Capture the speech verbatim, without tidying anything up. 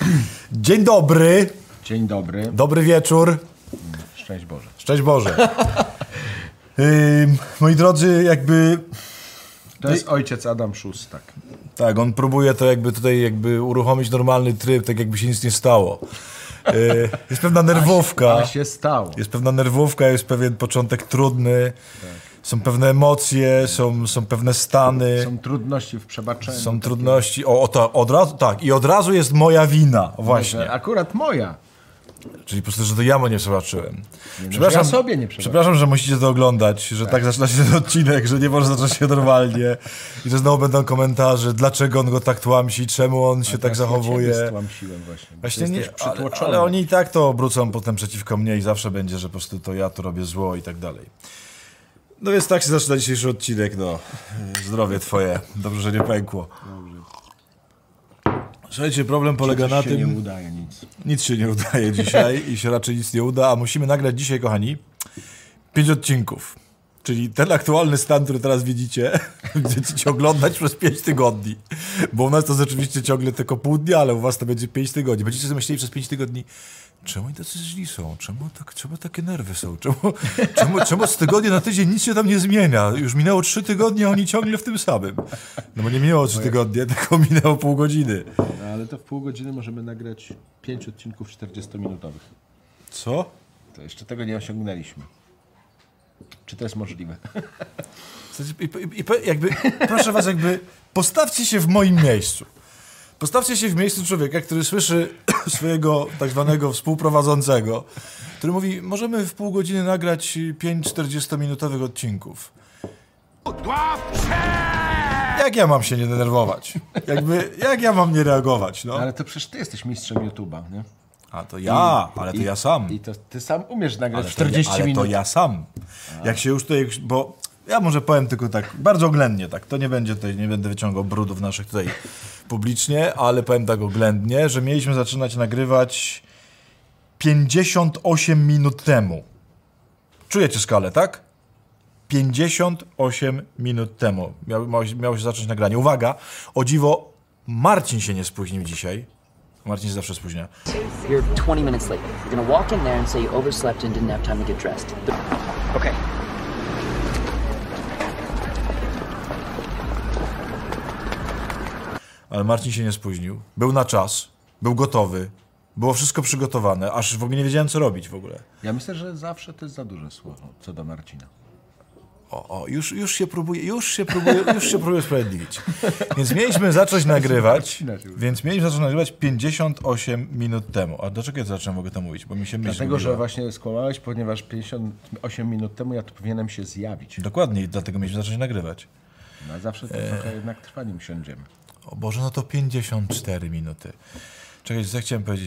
Dzień dobry. Dzień dobry. Dobry wieczór. Szczęść Boże. Szczęść Boże. yy, moi drodzy, jakby... To jest ojciec Adam Szóstak. Tak, on próbuje to jakby tutaj jakby uruchomić normalny tryb, tak jakby się nic nie stało. Yy, jest pewna nerwówka. A się stało. Jest pewna nerwówka, jest pewien początek trudny. Tak. Są pewne emocje, są, są pewne stany. Są trudności w przebaczeniu. Są takie... trudności. O, o to, od razu, tak. I od razu jest moja wina. Właśnie. Może akurat moja. Czyli po prostu, że to ja mu nie przebaczyłem. Nie, przepraszam, ja sobie nie przepraszam, że musicie to oglądać, że tak. tak zaczyna się ten odcinek, że nie może zacząć się normalnie. I że znowu będą komentarze, dlaczego on go tak tłamsi, czemu on się A tak zachowuje. Ja stłamsiłem właśnie. Właśnie nie, ale, ale oni i tak to obrócą potem przeciwko mnie i zawsze będzie, że po prostu to ja tu robię zło i tak dalej. No więc tak się zaczyna dzisiejszy odcinek, no. Zdrowie twoje. Dobrze, że nie pękło. Dobrze. Słuchajcie, problem polega na się tym... nie udaje nic. Nic się nie udaje dzisiaj i się raczej nic nie uda, a musimy nagrać dzisiaj, kochani, pięć odcinków. Czyli ten aktualny stan, który teraz widzicie, będziecie oglądać przez pięć tygodni. Bo u nas to rzeczywiście ciągle tylko pół dnia, ale u was to będzie pięć tygodni. Będziecie sobie myśleli przez pięć tygodni, czemu oni tacy źli są? Czemu, tak, czemu takie nerwy są? Czemu, czemu, czemu z tygodnia na tydzień nic się tam nie zmienia? Już minęło trzy tygodnie, a oni ciągle w tym samym. No bo nie minęło trzy tygodnie, tylko minęło pół godziny. No, ale to w pół godziny możemy nagrać pięć odcinków czterdziestominutowych. Co? To jeszcze tego nie osiągnęliśmy. Czy to jest możliwe? I, i, i jakby, proszę was, jakby postawcie się w moim miejscu. Postawcie się w miejscu człowieka, który słyszy swojego tak zwanego współprowadzącego, który mówi, możemy w pół godziny nagrać pięć czterdziestominutowych odcinków. Jak ja mam się nie denerwować? Jakby, jak ja mam nie reagować? No? Ale to przecież ty jesteś mistrzem YouTube'a, nie? A to ja, I, ale to i, ja sam. I to ty sam umiesz nagrać ale czterdzieści to ja, ale minut. Ale to ja sam. A. Jak się już tutaj, bo ja może powiem tylko tak, bardzo oględnie tak, to nie będzie tutaj, nie będę wyciągał brudów naszych tutaj publicznie, ale powiem tak oględnie, że mieliśmy zaczynać nagrywać pięćdziesiąt osiem minut temu. Czujecie skalę, tak? pięćdziesiąt osiem minut temu miało, miało się zacząć nagranie. Uwaga, o dziwo, Marcin się nie spóźnił dzisiaj. Marcin się zawsze spóźnia. You're twenty minutes late. You're gonna walk in there and say you overslept and didn't have time to get dressed. Okay. Ale Marcin się nie spóźnił. Był na czas. Był gotowy. Było wszystko przygotowane. Aż w ogóle nie wiedziałem, co robić w ogóle. Ja myślę, że zawsze to jest za duże słowo co do Marcina. O, o, już, już się próbuje, już się próbuje, już się próbuje usprawiedliwić. Więc mieliśmy zacząć nagrywać, więc mieliśmy zacząć nagrywać pięćdziesiąt osiem minut temu. A dlaczego ja zacząłem w ogóle to mówić? Bo mi się myśl Dlatego, mówiła. że właśnie skłamałeś, ponieważ pięćdziesiąt osiem minut temu ja tu powinienem się zjawić. Dokładnie, i dlatego mieliśmy zacząć nagrywać. No a zawsze to e... trochę jednak trwa, nim siądziemy. O Boże, no to pięćdziesiąt cztery minuty. Czekaj, co chciałem powiedzieć?